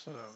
السلام.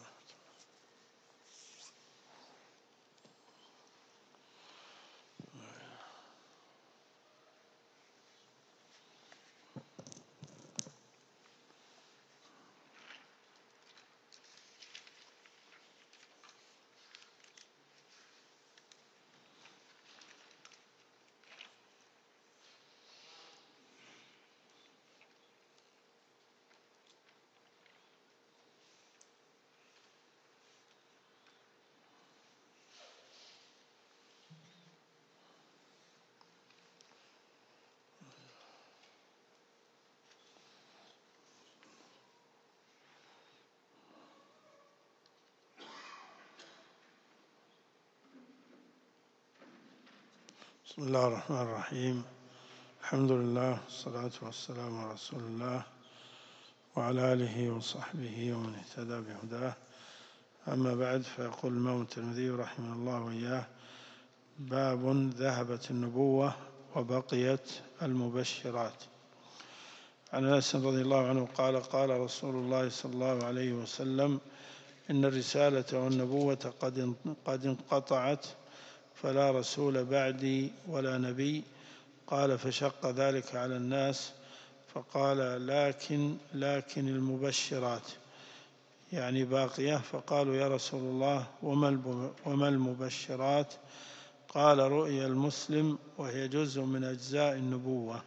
بسم الله الرحمن الرحيم. الحمد لله والصلاة والسلام على رسول الله وعلى آله وصحبه ومن اهتدى بهداه. أما بعد، فيقول الإمام الترمذي رحمه الله وإياه: باب ذهبت النبوة وبقيت المبشرات. عن أنس رضي الله عنه قال: قال رسول الله صلى الله عليه وسلم: إن الرسالة والنبوة قد انقطعت، فلا رسول بعدي ولا نبي. قال: فشق ذلك على الناس، فقال: لكن المبشرات، يعني باقية. فقالوا: يا رسول الله، وما المبشرات؟ قال: رؤيا المسلم، وهي جزء من أجزاء النبوة.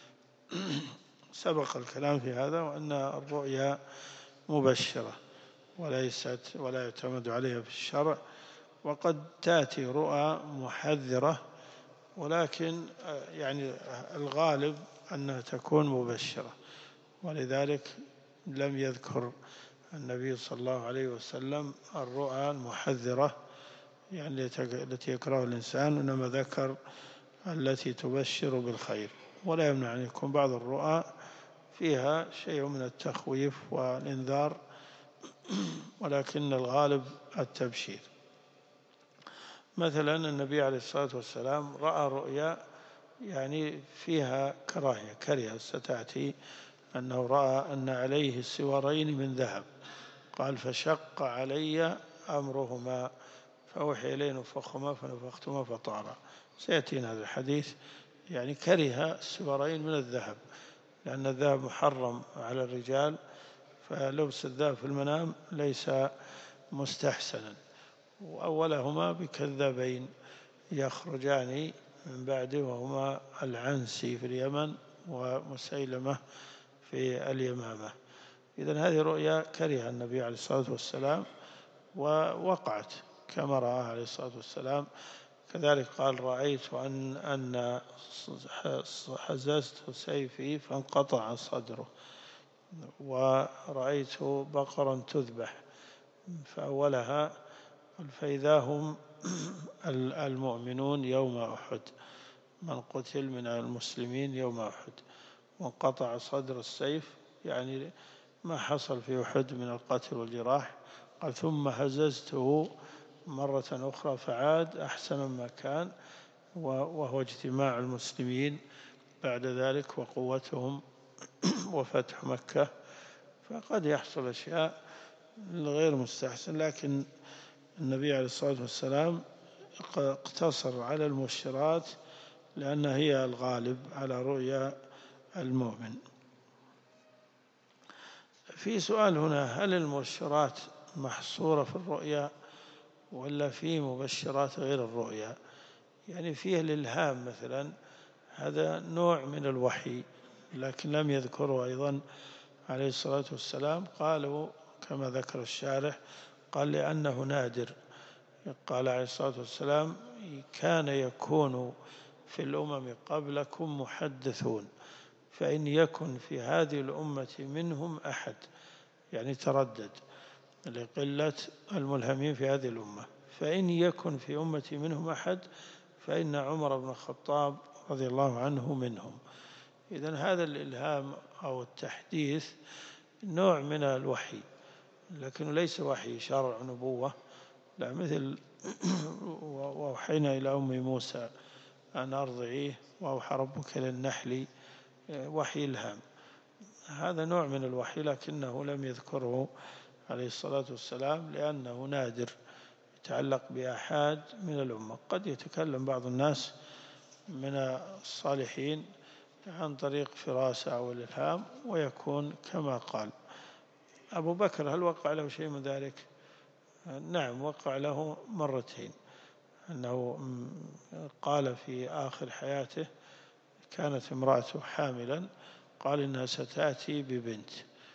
سبق الكلام في هذا، وأن الرؤيا مبشرة ولا يعتمد عليها في الشرع، وقد تأتي رؤى محذرة، ولكن يعني الغالب أنها تكون مبشرة، ولذلك لم يذكر النبي صلى الله عليه وسلم الرؤى المحذرة يعني التي يكره الإنسان، إنما ذكر التي تبشر بالخير. ولا يمنع أن يكون بعض الرؤى فيها شيء من التخويف والإنذار، ولكن الغالب التبشير. مثلا النبي عليه الصلاة والسلام رأى رؤيا يعني فيها كراهية، كره ستأتي، أنه رأى أن عليه سوارين من ذهب، قال: فشق علي أمرهما، فأوحي إلي نفخهما فنفختهما فطارا. سيأتينا هذا الحديث. يعني كره السوارين من الذهب، لأن الذهب محرم على الرجال، فلبس الذهب في المنام ليس مستحسنا. وأولهما بكذابين يخرجان من بعده، وهما العنسي في اليمن ومسيلمة في اليمامة. إذن هذه رؤيا كره النبي عليه الصلاة والسلام، ووقعت كما رآها عليه الصلاة والسلام. كذلك قال: رأيت أن حززت سيفي فانقطع صدره، ورأيت بقرا تذبح، فأولها: فإذا هم المؤمنون يوم أحد، من قتل من المسلمين يوم أحد، وانقطع صدر السيف، يعني ما حصل في أحد من القتل والجراح. قال: ثم هززته مرة أخرى فعاد أحسن ما كان، وهو اجتماع المسلمين بعد ذلك وقوتهم وفتح مكة. فقد يحصل أشياء غير مستحسن، لكن النبي عليه الصلاة والسلام اقتصر على المبشرات، لأنها هي الغالب على رؤيا المؤمن. في سؤال هنا: هل المبشرات محصورة في الرؤيا ولا في مبشرات غير الرؤيا؟ يعني فيه الإلهام مثلا، هذا نوع من الوحي، لكن لم يذكره أيضا عليه الصلاة والسلام. قالوا كما ذكر الشارح، قال: لأنه نادر. قال عليه الصلاة والسلام: كان يكون في الأمم قبلكم محدثون، فإن يكن في هذه الأمة منهم أحد، يعني تردد لقلة الملهمين في هذه الأمة، فإن يكن في أمتي منهم أحد فإن عمر بن الخطاب رضي الله عنه منهم. إذن هذا الإلهام أو التحديث نوع من الوحي، لكنه ليس وحي شرع نبوة، لا، مثل وأوحينا إلى أم موسى أن أرضعيه، وأوحى ربك للنحل، وحي إلهام. هذا نوع من الوحي، لكنه لم يذكره عليه الصلاة والسلام، لأنه نادر يتعلق بآحاد من الأمة. قد يتكلم بعض الناس من الصالحين عن طريق فراسة أو الإلهام ويكون كما قال. أبو بكر هل وقع له شيء من ذلك؟ نعم، وقع له مرتين، أنه قال في آخر حياته كانت امرأته حاملا، قال إنها ستأتي ببنت،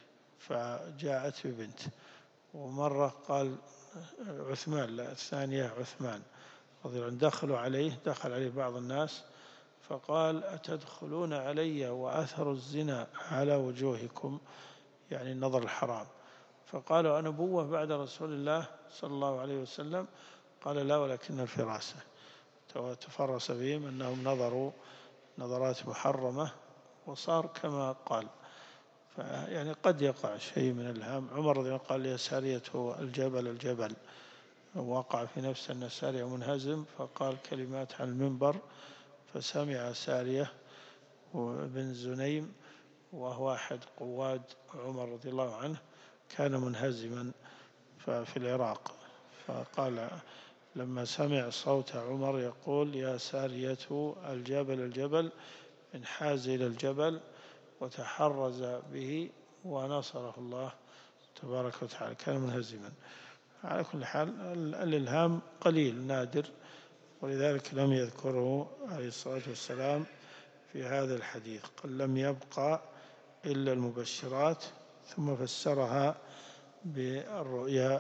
فجاءت ببنت. ومرة قال عثمان، لا الثانية عثمان رضي الله عنه، دخل عليه بعض الناس فقال أتدخلون علي وأثر الزنا على وجوهكم، يعني النظر الحرام. فقالوا أنبوة بعد رسول الله صلى الله عليه وسلم؟ قال لا، ولكن الفراسة. تفرس بهم أنهم نظروا نظرات محرمة وصار كما قال. يعني قد يقع شيء من الهام. عمر رضي الله عنه قال يا سارية الجبل الجبل، وقع في نفسه أن سارية منهزم فقال كلمات عن المنبر، فسمع سارية وابن زنيم وهو أحد قواد عمر رضي الله عنه، كان منهزما في العراق، فقال لما سمع صوت عمر يقول يا سارية الجبل الجبل، انحاز إلى الجبل وتحرز به ونصره الله تبارك وتعالى، كان منهزما. على كل حال الإلهام قليل نادر، ولذلك لم يذكره عليه الصلاة والسلام في هذا الحديث، قال لم يبقى إلا المبشرات، ثم فسرها بالرؤيا،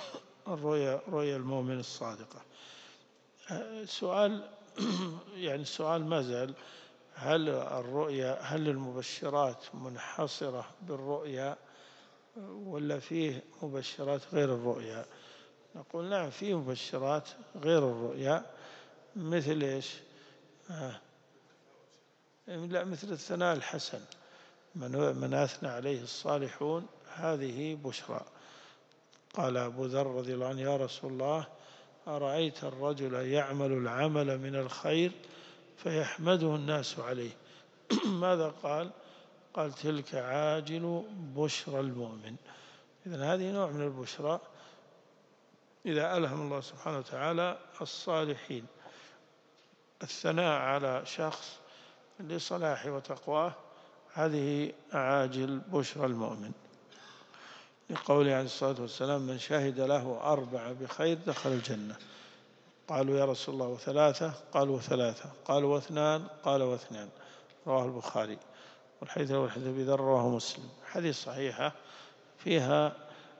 رؤيا المؤمن الصادقة. سؤال يعني السؤال ما زال، هل المبشرات منحصرة بالرؤيا ولا فيه مبشرات غير الرؤيا؟ نقول نعم، فيه مبشرات غير الرؤيا. مثل إيش؟ لا، مثل الثناء الحسن، من أثنى عليه الصالحون هذه بشرى. قال أبو ذر رضي الله عنه يا رسول الله أرأيت الرجل يعمل العمل من الخير فيحمده الناس عليه ماذا قال؟ قال تلك عاجل بشرى المؤمن. إذن هذه نوع من البشرى إذا ألهم الله سبحانه وتعالى الصالحين الثناء على شخص لصلاحه وتقواه، هذه عاجل بشرى المؤمن، لقوله عليه الصلاة والسلام من شهد له 4 بخير دخل الجنة. قالوا يا رسول الله وثلاثة؟ قالوا وثلاثة. قالوا واثنان؟ قال واثنان. رواه البخاري. والحديث هو الحديث أبي ذر رواه مسلم. حديث صحيحة فيها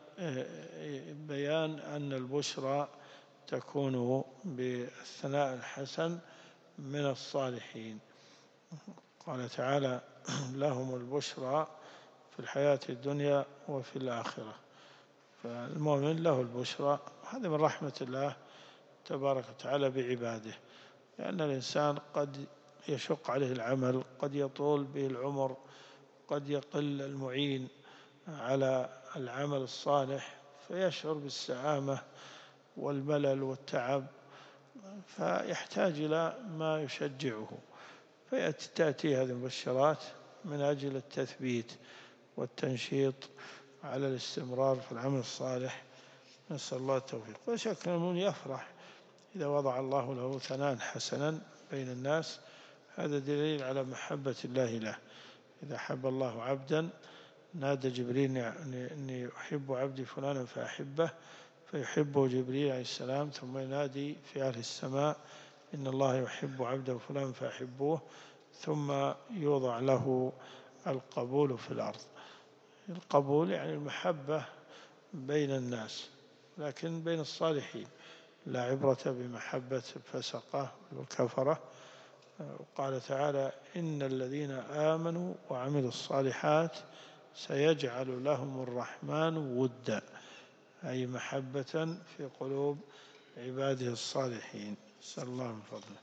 بيان أن البشرى تكون بالثناء الحسن من الصالحين. قال تعالى لهم البشرى في الحياة الدنيا وفي الآخرة، فالمؤمن له البشرى. هذا من رحمة الله تبارك وتعالى بعباده، لأن الإنسان قد يشق عليه العمل، قد يطول به العمر، قد يقل المعين على العمل الصالح فيشعر بالسآمة والملل والتعب، فيحتاج إلى ما يشجعه، فتأتي هذه المبشرات من أجل التثبيت والتنشيط على الاستمرار في العمل الصالح. نسأل الله التوفيق. ولا شك أن المؤمن يفرح إذا وضع الله له ثناء حسنا بين الناس، هذا دليل على محبة الله له. إذا أحب الله عبدا نادى جبريل إني أحب عبدي فلانا فأحبه، فيحبه جبريل عليه السلام، ثم ينادي في أهل السماء إن الله يحب عبده فلانا فأحبوه، ثم يوضع له القبول في الأرض. القبول يعني المحبة بين الناس، لكن بين الصالحين، لا عبرة بمحبة الفسقة والكفرة. وقال تعالى إن الذين آمنوا وعملوا الصالحات سيجعل لهم الرحمن ودا، أي محبة في قلوب عباده الصالحين. نسأل الله من فضله.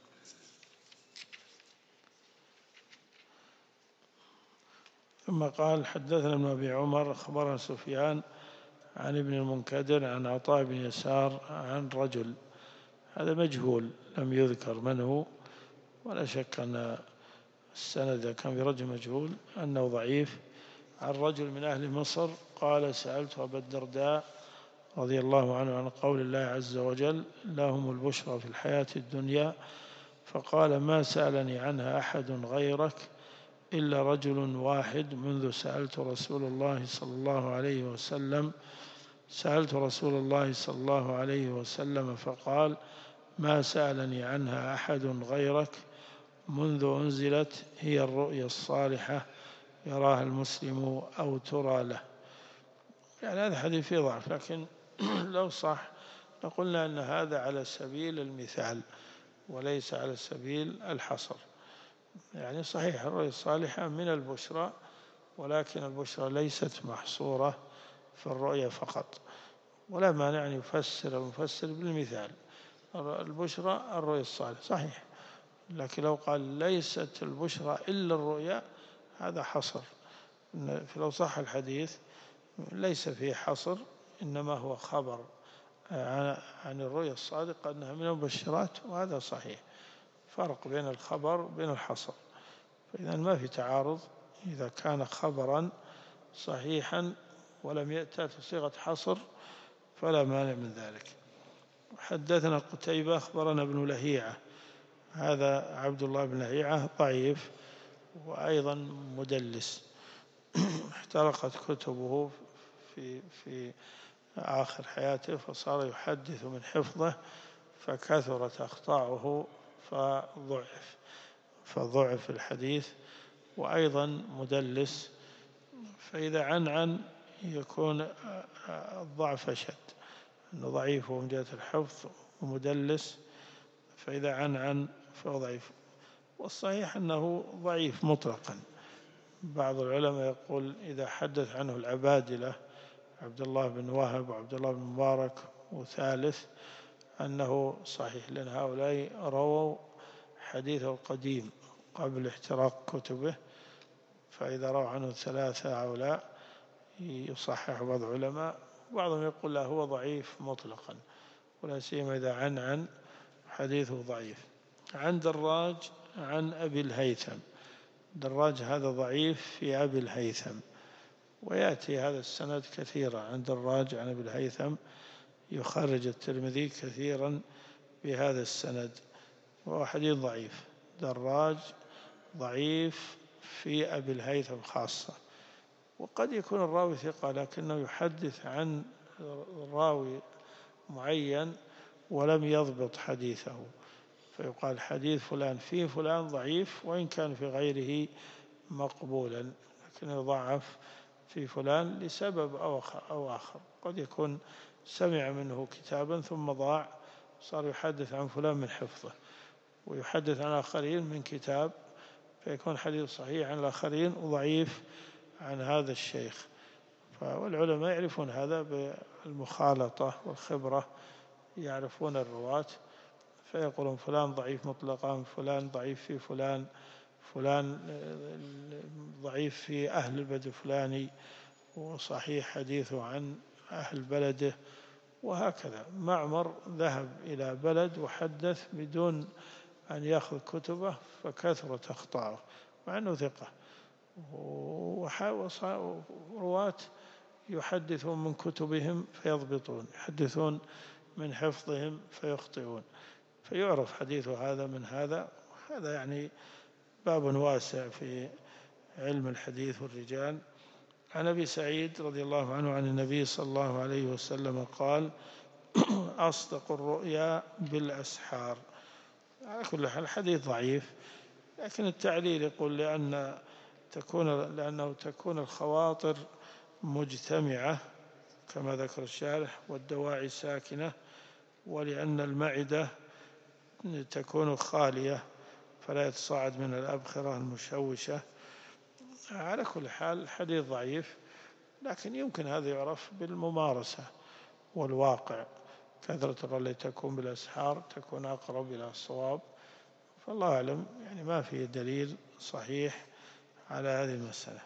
ثم قال حدثنا ابن أبي عمر أخبرنا سفيان عن ابن المنكدر عن عطاء بن يسار عن رجل، هذا مجهول لم يذكر من هو، ولا شك أن السند كان برجل مجهول أنه ضعيف، عن رجل من أهل مصر قال: سألت أبا الدرداء رضي الله عنه عن قول الله عز وجل: لهم البشرى في الحياة الدنيا، فقال: ما سألني عنها أحد غيرك إلا رجل واحد منذ سألت رسول الله صلى الله عليه وسلم فقال: ما سألني عنها أحد غيرك منذ أنزلت هي الرؤيا الصالحة يراها المسلم أو ترى له. يعني هذا حديث فيه ضعف، لكن لو صح لقلنا أن هذا على سبيل المثال وليس على سبيل الحصر. يعني صحيح الرؤيا الصالحة من البشرى، ولكن البشرى ليست محصورة في الرؤيا فقط، ولا مانع أن يفسر المفسر بالمثال. البشرى الرؤيا الصالحة صحيح، لكن لو قال ليست البشرى إلا الرؤيا هذا حصر. فلو صح الحديث ليس فيه حصر، إنما هو خبر عن الرؤيا الصادقة أنها من المبشرات، وهذا صحيح. فرق بين الخبر وبين الحصر، فإذا ما في تعارض إذا كان خبرا صحيحا ولم يأتي صيغة حصر فلا مانع من ذلك. حدثنا قتيبة أخبرنا ابن لهيعة، هذا عبد الله بن لهيعة ضعيف وأيضا مدلس، احترقت كتبه في آخر حياته، فصار يحدث من حفظه فكثرت أخطاؤه فضعف الحديث، وأيضا مدلس، فإذا عن يكون الضعف أشد، أنه ضعيف من جهة الحفظ ومدلس، فإذا عن فهو ضعيف. والصحيح أنه ضعيف مطلقا. بعض العلماء يقول إذا حدث عنه العبادلة عبد الله بن وهب وعبد الله بن مبارك وثالث أنه صحيح، لأن هؤلاء رووا حديثه القديم قبل احتراق كتبه، فإذا روى عنه ثلاثة هؤلاء يصحح بعض العلماء، وبعضهم يقول لا هو ضعيف مطلقا، ولا سيما إذا عن حديثه ضعيف. عن دراج عن أبي الهيثم، دراج هذا ضعيف في أبي الهيثم، ويأتي هذا السند كثيرا. عن دراج عن أبي الهيثم يخرج الترمذي كثيرا بهذا السند، وهو حديث ضعيف. دراج ضعيف في أبي الهيثم خاصة، وقد يكون الراوي ثقة لكنه يحدث عن راوي معين ولم يضبط حديثه، فيقال حديث فلان فيه فلان ضعيف، وإن كان في غيره مقبولا، لكن يضعف في فلان لسبب أو آخر. قد يكون سمع منه كتابا ثم ضاع، صار يحدث عن فلان من حفظه، ويحدث عن آخرين من كتاب، فيكون حديث صحيح عن الآخرين وضعيف عن هذا الشيخ. والعلماء يعرفون هذا بالمخالطة والخبرة، يعرفون الرواة، فيقولون فلان ضعيف مطلقا، فلان ضعيف في فلان، فلان ضعيف في أهل البلد الفلاني وصحيح حديثه عن أهل بلده، وهكذا. معمر ذهب إلى بلد وحدث بدون أن يأخذ كتبه فكثرت أخطاءه مع أنه ثقة، ورواة يحدثون من كتبهم فيضبطون، يحدثون من حفظهم فيخطئون، فيعرف حديث هذا من هذا. هذا يعني باب واسع في علم الحديث والرجال. عن أبي سعيد رضي الله عنه عن النبي صلى الله عليه وسلم قال: أصدق الرؤيا بالأسحار. على كل حال الحديث ضعيف، لكن التعليل يقول لأنه تكون الخواطر مجتمعة كما ذكر الشارح، والدواعي ساكنة، ولأن المعدة تكون خالية فلا يتصاعد من الأبخرة المشوشة. على كل حال الحديث ضعيف، لكن يمكن هذا يعرف بالممارسة والواقع. كثرة الرؤيا التي تكون بالأسحار تكون أقرب إلى الصواب، فالله أعلم. يعني ما في دليل صحيح على هذه المسألة.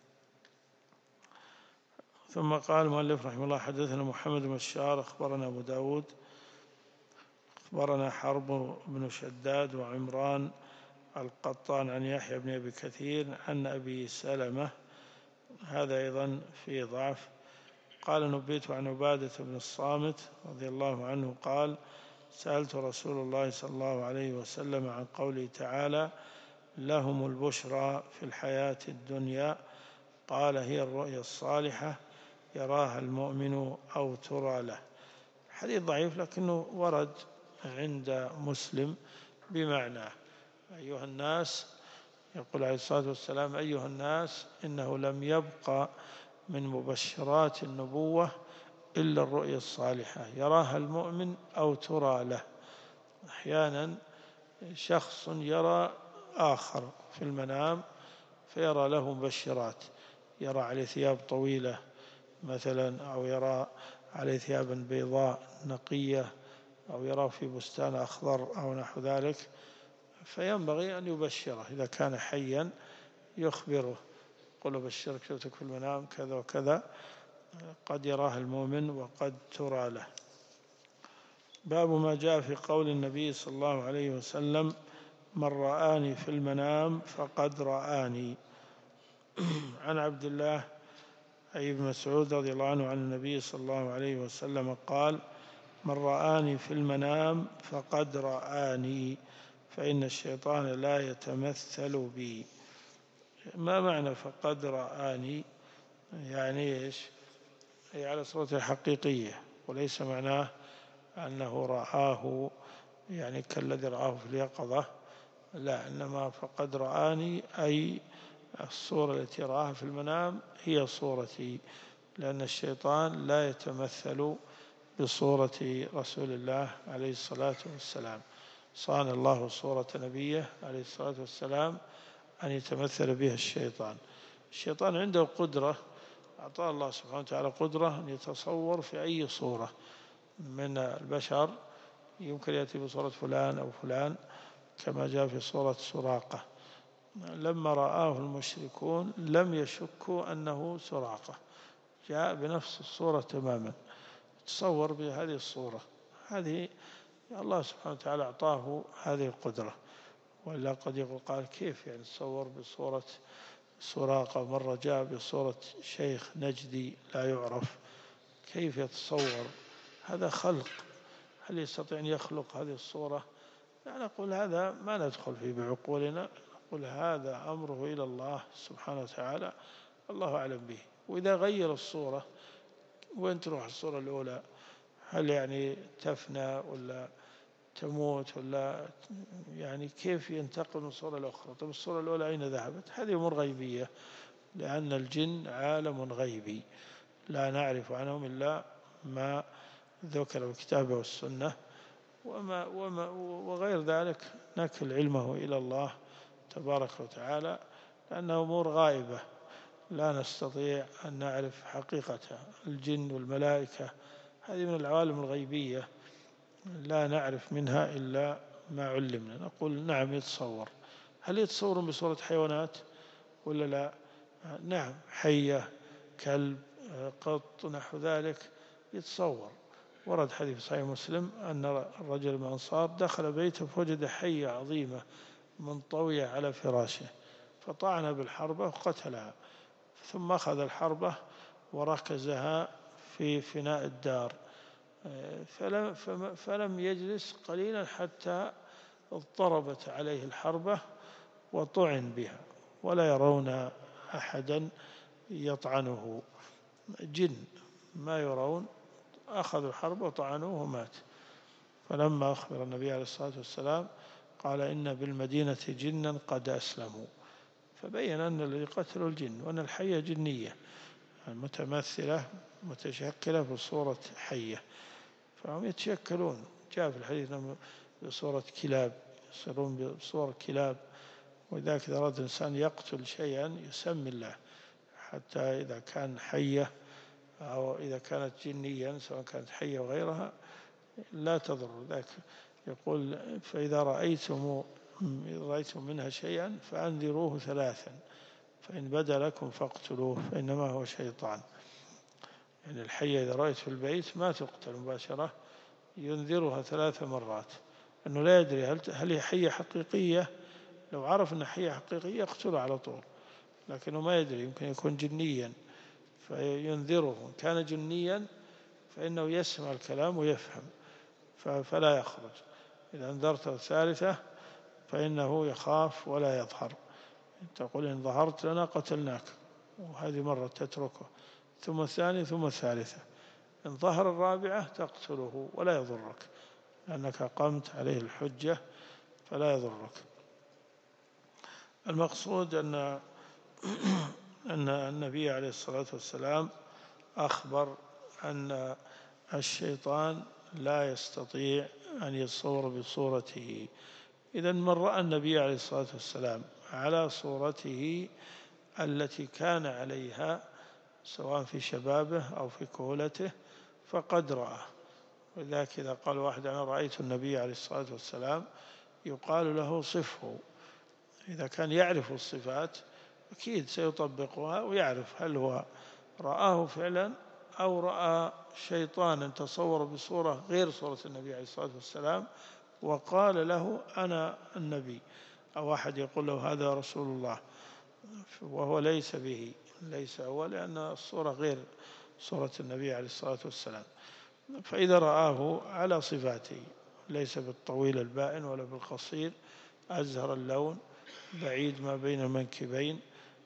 ثم قال المؤلف رحمه الله: حدثنا محمد بن بشار أخبرنا أبو داود أخبرنا حرب بن شداد وعمران القطان عن يحيى بن أبي كثير عن أبي سلمة هذا أيضا فيه ضعف. قال نبيت عن عبادة بن الصامت رضي الله عنه قال سألت رسول الله صلى الله عليه وسلم عن قوله تعالى لهم البشرى في الحياة الدنيا قال هي الرؤيا الصالحة يراها المؤمن أو ترى له. حديث ضعيف لكنه ورد عند مسلم بمعناه. أيها الناس، يقول عليه الصلاة والسلام أيها الناس إنه لم يبق من مبشرات النبوة إلا الرؤيا الصالحة يراها المؤمن أو ترى له. أحيانا شخص يرى آخر في المنام فيرى له مبشرات، يرى عليه ثياب طويلة مثلا، أو يرى عليه ثيابا بيضاء نقية، أو يرى في بستان أخضر أو نحو ذلك، فينبغي أن يبشره إذا كان حيا، يخبره قل بشرك شفتك في المنام كذا وكذا، قد يراها المؤمن وقد ترى له. باب ما جاء في قول النبي صلى الله عليه وسلم من رآني في المنام فقد رآني. عن عبد الله أي بن مسعود رضي الله عنه عن النبي صلى الله عليه وسلم قال من رآني في المنام فقد رآني فإن الشيطان لا يتمثل بي. ما معنى فقد رآني؟ يعني إيش؟ أي على صورته الحقيقية، وليس معناه أنه رآه يعني كالذي رآه في اليقظة، لا، إنما فقد رآني أي الصورة التي رآها في المنام هي صورتي، لأن الشيطان لا يتمثل بصورة رسول الله عليه الصلاة والسلام. صان الله صورة نبيه عليه الصلاة والسلام أن يتمثل بها الشيطان. الشيطان عنده قدرة، أعطاه الله سبحانه وتعالى قدرة أن يتصور في أي صورة من البشر، يمكن يأتي بصورة فلان أو فلان، كما جاء في صورة سراقة. لما رآه المشركون لم يشكوا أنه سراقة، جاء بنفس الصورة تماما، تصور بهذه الصورة. هذه الله سبحانه وتعالى أعطاه هذه القدرة، وإلا قد يقول قال كيف يعني تصور بصورة سراقة، مرة جاء بصورة شيخ نجدي لا يعرف، كيف يتصور؟ هذا خلق، هل يستطيع أن يخلق هذه الصورة؟ لا، نقول هذا ما ندخل فيه بعقولنا، نقول هذا أمره إلى الله سبحانه وتعالى، الله أعلم به. وإذا غير الصورة، وين تروح الصورة الأولى؟ هل يعني تفنى ولا تموت، ولا يعني كيف ينتقل من الصورة الأخرى؟ طيب الصورة الأولى أين ذهبت؟ هذه أمور غيبية، لأن الجن عالم غيبي لا نعرف عنهم إلا ما ذكر في الكتاب والسنة، وغير ذلك نكل علمه إلى الله تبارك وتعالى، لأنه أمور غائبة لا نستطيع أن نعرف حقيقتها. الجن والملائكة هذه من العوالم الغيبية لا نعرف منها إلا ما علمنا. نقول نعم يتصور. هل يتصورون بصورة حيوانات ولا لا؟ نعم، حية، كلب، قط، نحو ذلك يتصور. ورد حديث صحيح مسلم أن الرجل من الأنصار دخل بيته فوجد حية عظيمة منطوية على فراشه، فطعن بالحربة وقتلها، ثم أخذ الحربة وركزها في فناء الدار، فلم يجلس قليلا حتى اضطربت عليه الحربة وطعن بها، ولا يرون أحدا يطعنه، جن ما يرون، أخذوا الحربة وطعنوه ومات. فلما أخبر النبي عليه الصلاة والسلام قال إن بالمدينة جنا قد أسلموا، فبين أن الذي قتلوا الجن، وأن الحية جنية متمثلة متشكلة بصورة حية، فهم يتشكلون. جاء في الحديث بصورة كلاب، يصيرون بصورة كلاب. ولذلك إذا أراد الإنسان يقتل شيئا يسمي الله، حتى إذا كان حية أو إذا كانت جنيا، سواء كانت حية وغيرها لا تضر. ذاك يقول فإذا رأيتم منها شيئا فأنذروه ثلاثا، فإن بدا لكم فاقتلوه فإنما هو شيطان. يعني الحية إذا رأيت في البيت ما تقتل مباشرة، ينذرها 3 مرات، أنه لا يدري هل هي حية حقيقية. لو عرف أنها حية حقيقية يقتلها على طول، لكنه ما يدري، يمكن يكون جنيا فينذره. إن كان جنيا فإنه يسمع الكلام ويفهم فلا يخرج. إذا أنذرته الثالثة فإنه يخاف ولا يظهر. تقول إن ظهرت لنا قتلناك، وهذه مرة تتركه، ثم الثانية ثم الثالثة. إن ظهر الرابعة تقتله ولا يضرك، لأنك قمت عليه الحجة فلا يضرك. المقصود أن النبي عليه الصلاة والسلام أخبر أن الشيطان لا يستطيع أن يتصور بصورته. إذن من رأى النبي عليه الصلاة والسلام على صورته التي كان عليها سواء في شبابه أو في كهولته فقد رأى. ولذلك إذا قال واحد أنا رأيت النبي عليه الصلاة والسلام يقال له صفه. إذا كان يعرف الصفات أكيد سيطبقها ويعرف هل هو رآه فعلا أو رأى شيطانا تصور بصورة غير صورة النبي عليه الصلاة والسلام وقال له أنا النبي، أو أحد يقول له هذا رسول الله وهو ليس به، ليس هو، لأن الصورة غير صورة النبي عليه الصلاة والسلام. فإذا رآه على صفاته ليس بالطويل البائن ولا بالقصير، أزهر اللون، بعيد ما بين المنكبين،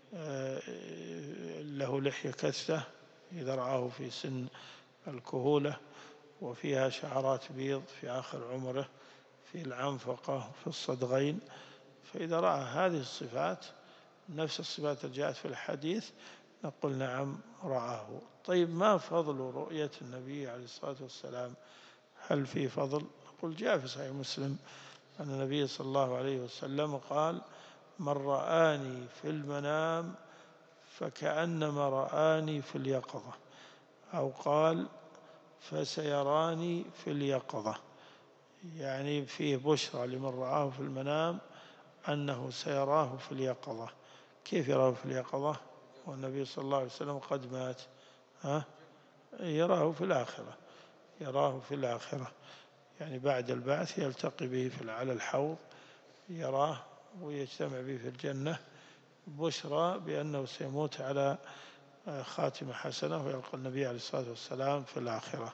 له لحية كثة إذا رآه في سن الكهولة، وفيها شعرات بيض في آخر عمره، في العنفقة في الصدغين. فإذا رأى هذه الصفات نفس الصفات التي جاءت في الحديث نقول نعم رآه. طيب ما فضل رؤية النبي عليه الصلاة والسلام؟ هل في فضل؟ نقول جاء في صحيح مسلم أن النبي صلى الله عليه وسلم قال من رآني في المنام فكأنما رآني في اليقظة، أو قال فسيراني في اليقظة، يعني فيه بشرى لمن رآه في المنام أنه سيراه في اليقظة. كيف يراه في اليقظة والنبي صلى الله عليه وسلم قد مات؟ يراه في الآخرة، يراه في الآخرة، يعني بعد البعث يلتقي به على الحوض، يراه ويجتمع به في الجنة، بشرى بأنه سيموت على خاتمة حسنة ويلقى النبي عليه الصلاة والسلام في الآخرة.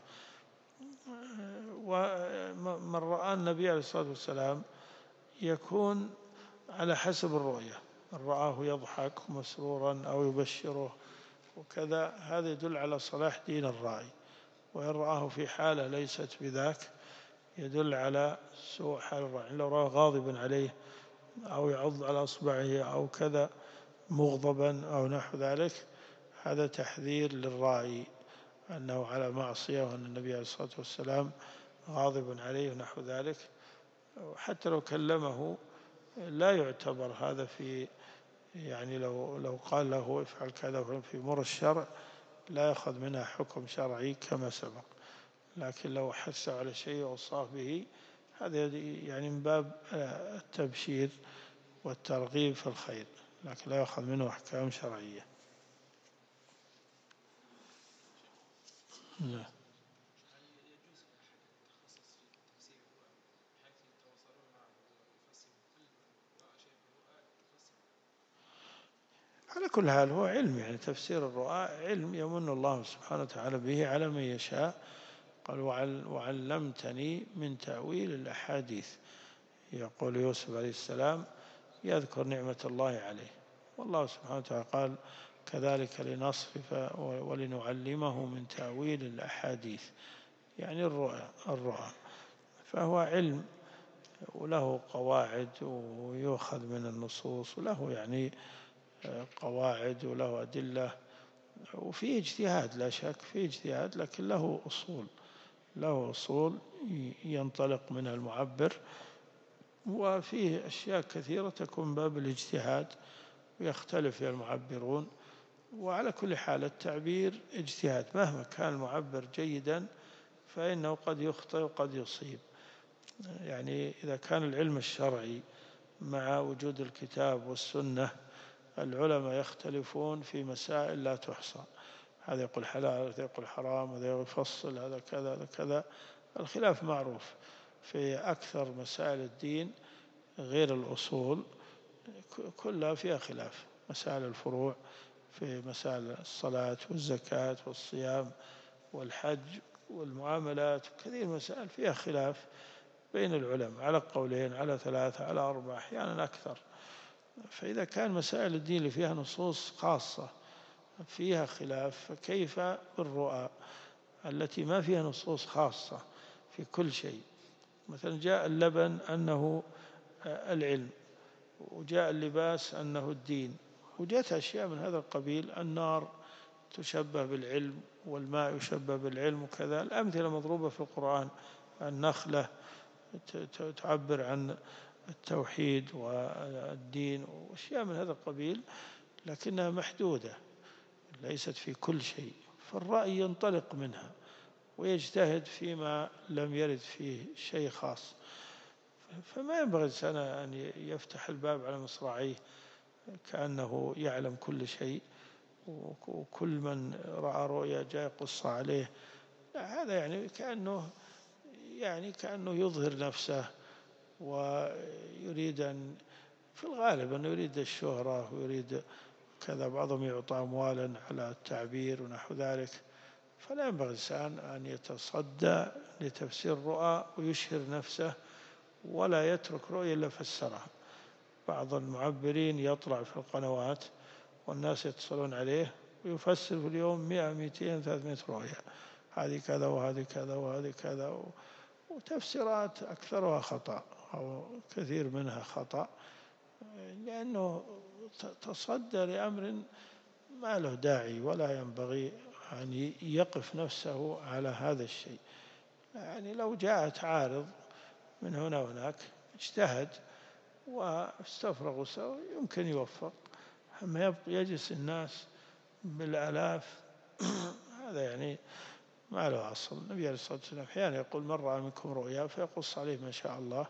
ومن رأى النبي عليه الصلاة والسلام يكون على حسب الرؤية، من رآه يضحك مسرورا أو يبشره وكذا، هذا يدل على صلاح دين الرائي. وإن رآه في حالة ليست بذاك يدل على سوء حال الرائي. لو رآه غاضبا عليه أو يعض على أصبعه أو كذا مغضبا أو نحو ذلك، هذا تحذير للرائي أنه على معصية وأن النبي عليه الصلاة والسلام غاضب عليه ونحو ذلك. حتى لو كلمه لا يعتبر هذا في، يعني لو قال له افعل كذا في أمور الشرع لا يأخذ منها حكم شرعي كما سبق، لكن لو حث على شيء ووصاه به هذا يعني من باب التبشير والترغيب في الخير، لكن لا يأخذ منه أحكام شرعية. على كل حال هو علم، يعني تفسير الرؤى علم يمن الله سبحانه وتعالى به على من يشاء. قال وعلمتني من تأويل الأحاديث. يقول يوسف عليه السلام يذكر نعمة الله عليه، والله سبحانه وتعالى قال كذلك لنصرف ولنعلمه من تأويل الأحاديث، يعني الرؤى. فهو علم وله قواعد ويؤخذ من النصوص، وله يعني قواعد وله أدلة، وفي اجتهاد لا شك، في اجتهاد، لكن له أصول ينطلق منها المعبر. وفيه أشياء كثيرة تكون باب الاجتهاد ويختلف فيها المعبرون. وعلى كل حال التعبير اجتهاد، مهما كان المعبر جيدا فإنه قد يخطئ وقد يصيب. يعني إذا كان العلم الشرعي مع وجود الكتاب والسنة العلماء يختلفون في مسائل لا تحصى، هذا يقول حلال هذا يقول حرام هذا يفصل هذا كذا هذا كذا، الخلاف معروف في أكثر مسائل الدين غير الأصول كلها فيها خلاف. مسائل الفروع في مسائل الصلاة والزكاة والصيام والحج والمعاملات، كثير مسائل فيها خلاف بين العلماء على قولين، على ثلاثة، على أربعة، أحيانا أكثر. فإذا كان مسائل الدين اللي فيها نصوص خاصة فيها خلاف، فكيف بالرؤى التي ما فيها نصوص خاصة في كل شيء؟ مثلا جاء اللبن أنه العلم، وجاء اللباس أنه الدين، وجاءت أشياء من هذا القبيل. النار تشبه بالعلم والماء يشبه بالعلم وكذا. الأمثلة مضروبة في القرآن. النخلة تعبر عن التوحيد والدين وأشياء من هذا القبيل، لكنها محدودة ليست في كل شيء. فالرأي ينطلق منها ويجتهد فيما لم يرد فيه شيء خاص. فما ينبغي الإنسان أن يفتح الباب على مصراعيه كأنه يعلم كل شيء، وكل من رأى رؤيا جاء يقص عليه. هذا كأنه يظهر نفسه، ويريد في الغالب أنه يريد الشهرة ويريد كذا. بعضهم يعطى أموالا على التعبير ونحو ذلك. فلا ينبغي الإنسان أن يتصدى لتفسير الرؤى ويشهر نفسه ولا يترك رؤيا إلا فسرها. بعض المعبرين يطلع في القنوات والناس يتصلون عليه ويفسر في اليوم 100 200 300 رؤيا، هذه كذا وهذه كذا وهذه كذا، وتفسيرات أكثرها خطأ أو كثير منها خطأ، لأنه تصدى لأمر ما له داعي ولا ينبغي أن يقف نفسه على هذا الشيء. لو جاءت عارض من هنا وهناك اجتهد واستفرغ وسوى يمكن يوفق. أما يجلس الناس بالآلاف هذا ما له أصل. النبي عليه الصلاة والسلام أحيانا يقول: من رأى منكم رؤيا فيقص عليه ما شاء الله.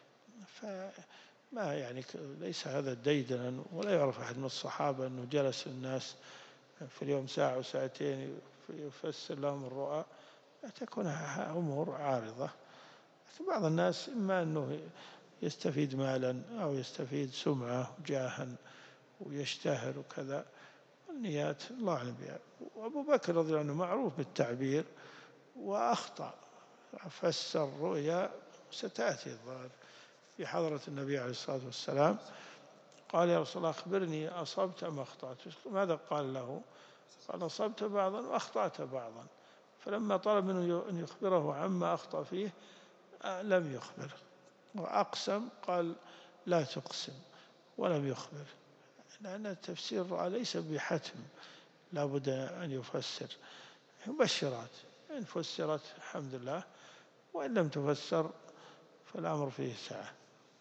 فما ليس هذا ديدنا، ولا يعرف أحد من الصحابة أنه جلس الناس في اليوم ساعة وساعتين يفسر لهم الرؤى. تكون أمور عارضة. بعض الناس إما أنه يستفيد مالا أو يستفيد سمعة وجاها ويشتهر وكذا، النيات الله أعلم بها. وأبو بكر رضي الله عنه معروف بالتعبير وأخطأ، فسر رؤيا ستأتي الظاهر في حضرة النبي عليه الصلاة والسلام. قال: يا رسول الله أخبرني، أصبت أم أخطأت؟ ماذا قال له؟ قال: أصبت بعضا وأخطأت بعضا. فلما طلب منه أن يخبره عما أخطأ فيه لم يخبره، وأقسم قال: لا تقسم، ولم يخبر. لأن التفسير ليس بحتم، لا بد أن يفسر. مبشرات إن فسرت الحمد لله، وإن لم تفسر فالأمر فيه سعة.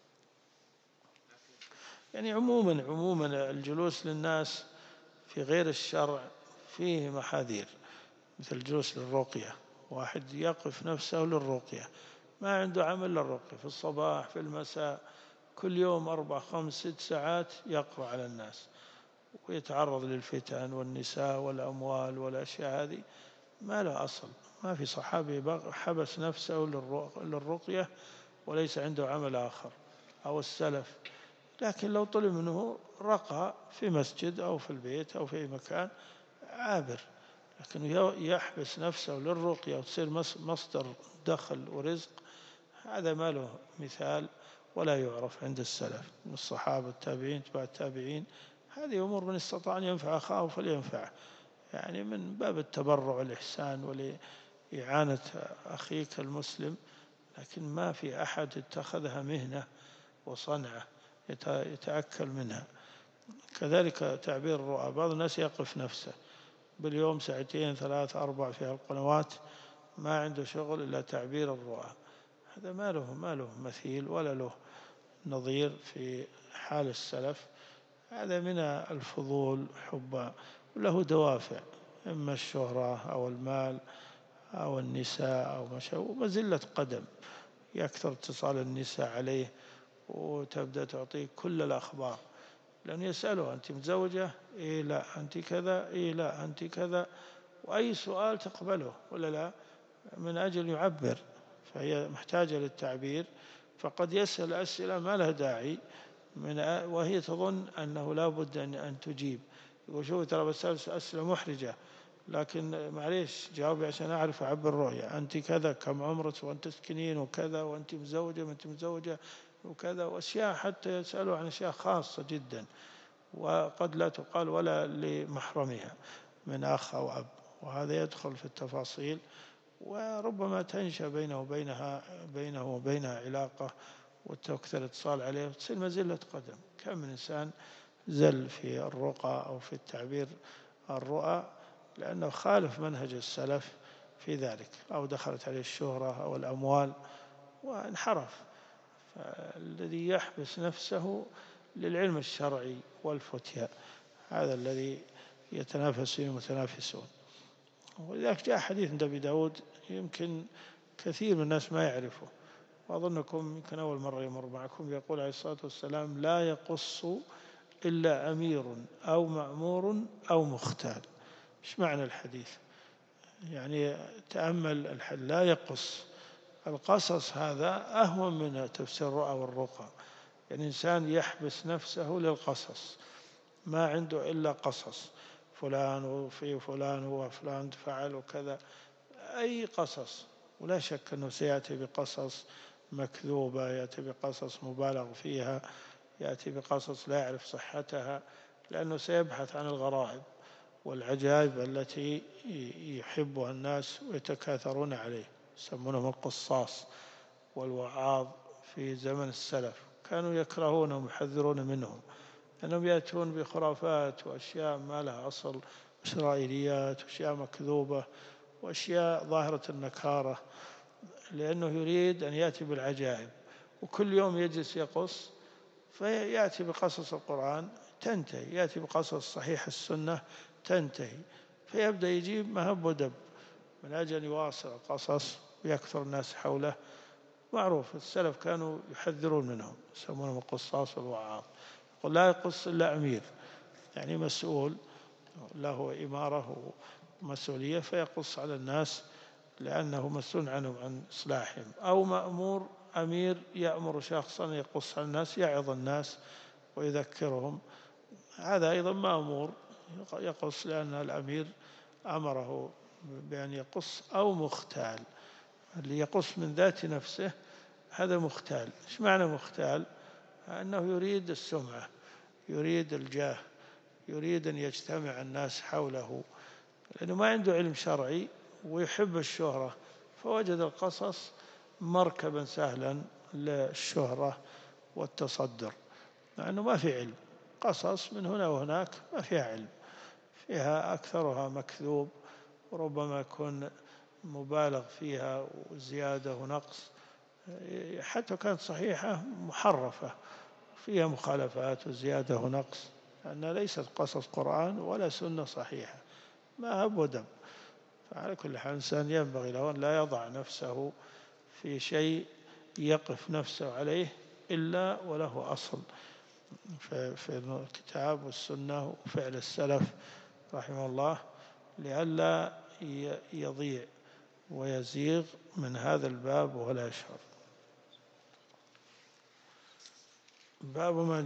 عموما الجلوس للناس في غير الشرع فيه محاذير، مثل الجلوس للرقية. واحد يقف نفسه للرقية، ما عنده عمل للرقية، في الصباح في المساء كل يوم 4 5 6 ساعات يقرأ على الناس ويتعرض للفتن والنساء والأموال والأشياء هذه. ما له أصل. ما في صحابي حبس نفسه للرقية وليس عنده عمل آخر، أو السلف. لكن لو طلب منه رقى في مسجد أو في البيت أو في أي مكان عابر، لكن يحبس نفسه للرقية وتصير مصدر دخل ورزق، هذا ما له مثال ولا يعرف عند السلف من الصحابة التابعين تبع التابعين. هذه أمور من استطاع أن ينفع أخاه فلينفعه، من باب التبرع والإحسان ولإعانة أخيك المسلم. لكن ما في أحد اتخذها مهنة وصنعة يتأكل منها. كذلك تعبير الرؤى، بعض الناس يقف نفسه باليوم 2 3 4 في القنوات، ما عنده شغل إلا تعبير الرؤى. هذا ما له مثيل ولا له نظير في حال السلف. هذا من الفضول حب، له دوافع، إما الشهرة أو المال أو النساء أو ومزلة قدم. يكثر اتصال النساء عليه وتبدأ تعطيه كل الأخبار، لأن يسأله: أنت متزوجة؟ إيه لا. أنت كذا؟ إيه لا. أنت كذا. وأي سؤال تقبله ولا لا، من أجل يعبر، فهي محتاجة للتعبير. فقد يسأل أسئلة ما لها داعي وهي تظن أنه لا بد أن تجيب. يقول شوف ترى بسأل أسئلة محرجة، لكن معليش جاوبي عشان أعرف أعبر الرؤية. أنت كذا، كم عمرك، وأنت تسكنين وكذا، وأنت متزوجة ما أنت متزوجة وكذا، وأشياء حتى يسألوا عن أشياء خاصة جدا وقد لا تقال ولا لمحرمها من أخ أو أب، وهذا يدخل في التفاصيل، وربما تنشأ بينه وبينها علاقة وتكثر الاتصال عليه وتصير مزلة قدم. كم من إنسان زل في الرقى أو في التعبير الرؤى لأنه خالف منهج السلف في ذلك، أو دخلت عليه الشهرة أو الأموال وانحرف. فالذي يحبس نفسه للعلم الشرعي والفتيا هذا الذي يتنافس فيه المتنافسون. ولذلك جاء حديث عند أبي داود يمكن كثير من الناس ما يعرفه، وأظنكم يمكن أول مرة يمر معكم، يقول عليه الصلاة والسلام: لا يقص إلا أمير أو مأمور أو مختال. إيش معنى الحديث؟ يعني تأمل الحديث، لا يقص. القصص هذا أهون من تفسير الرؤى والرقى. يعني إنسان يحبس نفسه للقصص، ما عنده إلا قصص فلان وفي فلان وفلان فعل وكذا، أي قصص. ولا شك أنه سيأتي بقصص مكذوبة، يأتي بقصص مبالغ فيها، يأتي بقصص لا يعرف صحتها، لأنه سيبحث عن الغرائب والعجائب التي يحبها الناس ويتكاثرون عليه. يسمونهم القصاص والوعاظ في زمن السلف، كانوا يكرهونهم ويحذرون منهم، لأنهم يأتون بخرافات وأشياء ما لها أصل، إسرائيليات وأشياء مكذوبة وأشياء ظاهرة النكارة، لأنه يريد أن يأتي بالعجائب. وكل يوم يجلس يقص، فيأتي بقصص القرآن تنتهي، يأتي بقصص صحيح السنة تنتهي، فيبدأ يجيب مهب ودب من أجل أن يواصل القصص ويكثر الناس حوله. معروف السلف كانوا يحذرون منهم، يسمونهم القصاص والوعاظ. يقول لا يقص إلا أمير، يعني مسؤول له إمارة ومسؤولية فيقص على الناس لأنه مسؤول عنهم عن إصلاحهم، أو مأمور، أمير يأمر شخصا يقص على الناس، يعظ الناس ويذكرهم، هذا أيضا مأمور يقص لأن الأمير أمره بأن يقص. أو مختال، اللي يقص من ذات نفسه هذا مختال. إيش معنى مختال؟ أنه يريد السمعة، يريد الجاه، يريد أن يجتمع الناس حوله، لأنه ما عنده علم شرعي ويحب الشهرة، فوجد القصص مركبا سهلا للشهرة والتصدر، مع أنه ما في علم. قصص من هنا وهناك ما فيها علم، فيها أكثرها مكذوب، وربما يكون مبالغ فيها وزيادة ونقص، حتى كانت صحيحة محرفة فيها مخالفات وزيادة ونقص، لأنها ليست قصص قرآن ولا سنة صحيحة، ما هب ودب. فعلى كل حال الإنسان ينبغي له أن لا يضع نفسه في شيء يقف نفسه عليه إلا وله أصل في الكتاب والسنة وفعل السلف رحمه الله، لئلا يضيع ويزيغ من هذا الباب ولا يشعر. باب ما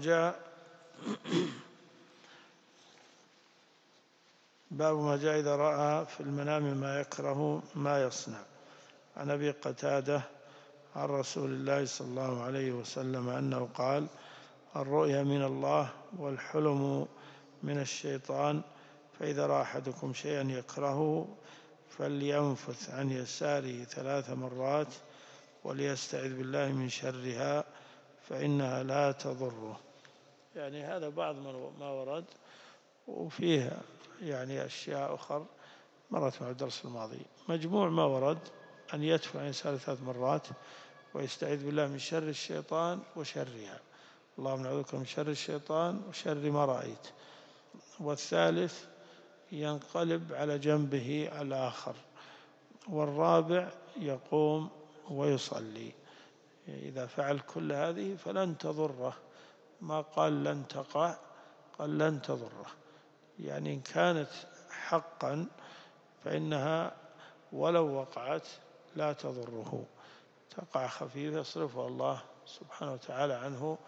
جاء إذا رأى في المنام ما يكره ما يصنع. عن أبي قتادة عن رسول الله صلى الله عليه وسلم أنه قال: الرؤيا من الله والحلم من الشيطان، فإذا رأى أحدكم شيئا يكرهه فلينفث عن يساره 3 مرات وليستعذ بالله من شرها فإنها لا تضره. يعني هذا بعض ما ورد، وفيه يعني أشياء أخرى مرت مع الدرس الماضي. مجموع ما ورد أن يدفع عن يساره 3 مرات ويستعيذ بالله من شر الشيطان وشرها، اللهم نعوذ بك من شر الشيطان وشر ما رأيت. والثالث ينقلب على جنبه الآخر. والرابع يقوم ويصلي. إذا فعل كل هذه فلن تضره، ما قال لن تقع، قال لن تضره. يعني إن كانت حقا فإنها ولو وقعت لا تضره، تقع خفيفة يصرفها الله سبحانه وتعالى عنه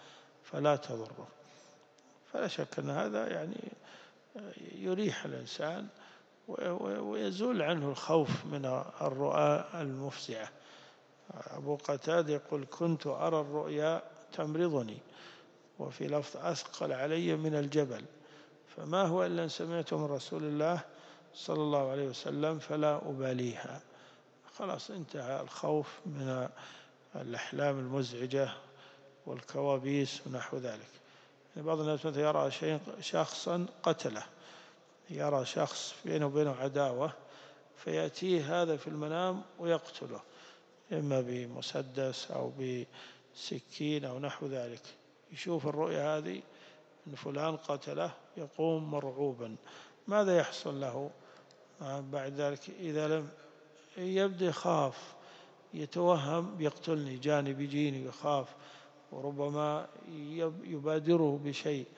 فلا تضره. فلا شك أن هذا يعني يريح الإنسان ويزول عنه الخوف من الرؤى المفزعة. أبو قتادة يقول: كنت أرى الرؤيا تمرضني، وفي لفظ: أثقل علي من الجبل، فما هو إلا أن سمعته من رسول الله صلى الله عليه وسلم فلا أباليها. خلاص انتهى الخوف من الأحلام المزعجة والكوابيس ونحو ذلك. يعني بعض الناس مثلا يرى شخصا قتله، يرى شخص بينه وبينه عداوة، فيأتيه هذا في المنام ويقتله، إما بمسدس أو بسكين أو نحو ذلك. يشوف الرؤيا هذه أن فلان قتله، يقوم مرعوبا. ماذا يحصل له بعد ذلك؟ إذا لم يبدأ يخاف، يتوهم بيقتلني، جاني بيجيني، يخاف، وربما يبادره بشيء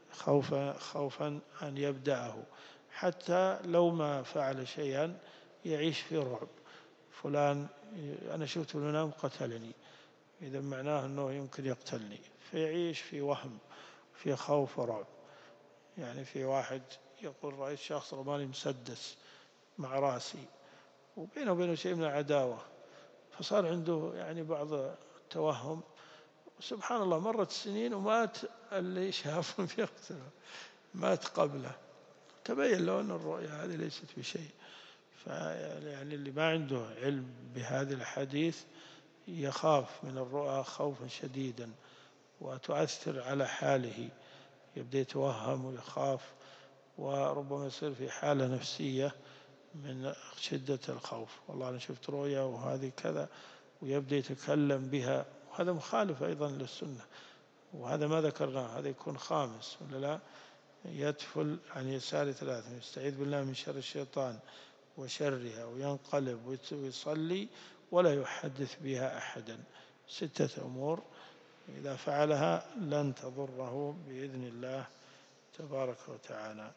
خوفا أن يبدأه، حتى لو ما فعل شيئا يعيش في رعب. فلان أنا شفت في المنام قتلني، إذا معناه أنه يمكن يقتلني، فيعيش في وهم، في خوف ورعب. يعني في واحد يقول: رأيت شخص رماني مسدس مع رأسي، وبينه وبينه شيء من العداوة، فصار عنده يعني بعض التوهم. سبحان الله، مرت السنين ومات اللي شافه يقتله، مات قبله. تبين له أن الرؤيا هذه ليست بشيء. يعني اللي ما عنده علم بهذه الحديث يخاف من الرؤى خوفا شديدا، وتؤثر على حاله، يبدأ يتوهم ويخاف، وربما يصير في حالة نفسية من شدة الخوف: والله أنا شفت رؤيا وهذه كذا، ويبدأ يتكلم بها، وهذا مخالف أيضا للسنة. وهذا ما ذكرناه، هذا يكون خامس ولا لا؟ يدفل عن يسار ثلاثة، يستعيذ بالله من شر الشيطان وشرها، وينقلب ويصلي ولا يحدث بها أحدا. 6 أمور إذا فعلها لن تضره بإذن الله تبارك وتعالى.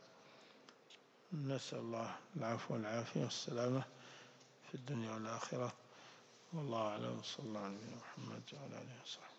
نسأل الله العفو والعافية والسلامة في الدنيا والآخرة. والله أعلم. صلى الله عليه محمد وعلى آله وصحبه.